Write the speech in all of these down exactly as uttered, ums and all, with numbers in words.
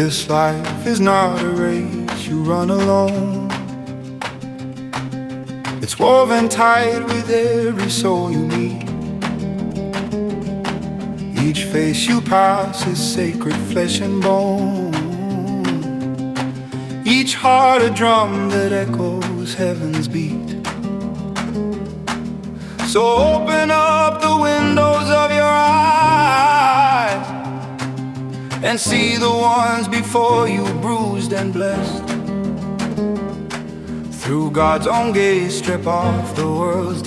This life is not a race you run alone. It's woven tight with every soul you meet. Each face you pass is sacred flesh and bone. Each heart a drum that echoes heaven's beat. So open up the windows of your eyes and see the ones before you, bruised and blessed. Through God's own gaze, strip off the world's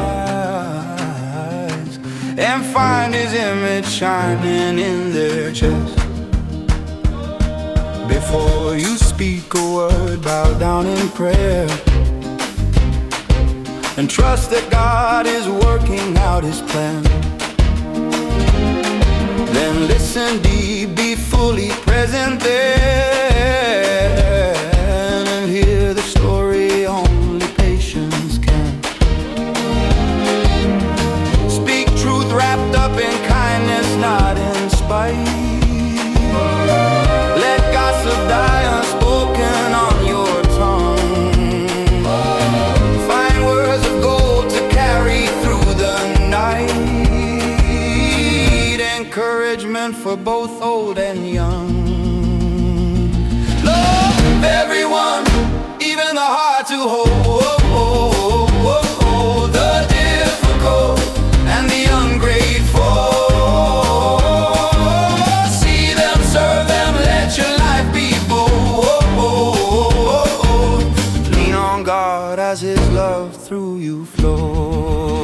disguise and find His image shining in their chest. Before you speak a word, bow down in prayer and trust that God is working out His plan. Then listen deep, be fully present there, and hear the story only patience can. Speak truth wrapped up in kindness, not in spite. Let gossip die unspoken on your tongue. Find words of gold to carry through the night. Encouragement for both old and young. Love everyone, even the hard to hold. The difficult and the ungrateful. See them, serve them, let your life be bold. Lean on God as His love through you flows.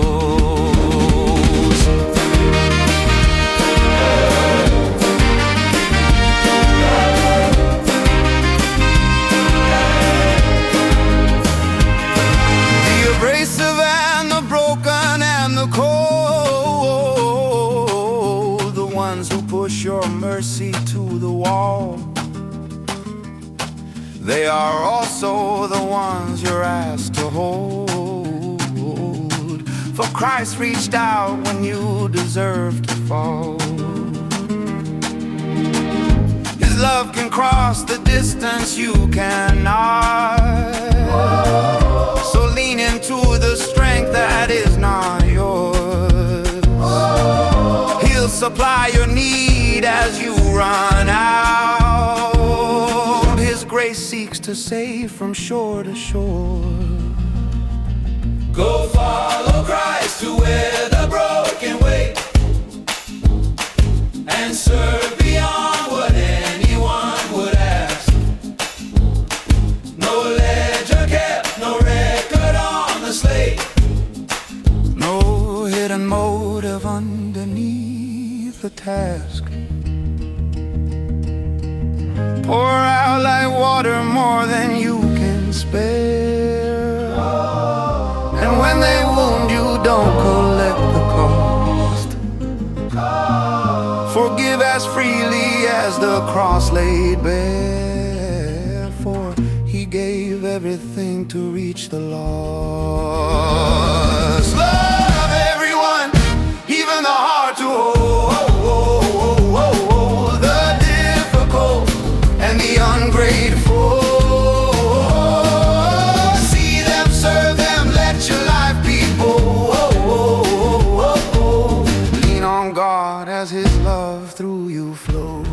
The ones who push your mercy to the wall, they are also the ones you're asked to hold. For Christ reached out when you deserved to fall. His love can cross the distance you cannot. So lean into the strength that is not yours. He'll supply your need as you run out. His grace seeks to save from shore to shore. Go follow Christ to where the broken wait, and serve beyond what anyone would ask. No ledger kept, no record on the slate, no hidden motive underneath the task. Pour out like water more than you can spare. And when they wound you, don't collect the cost. Forgive as freely as the cross laid bare. For He gave everything to reach the lost. Love everyone, even the hard to hold. The difficult and the ungrateful. See them, serve them, let your life be bold. Lean on God as His love through you flows.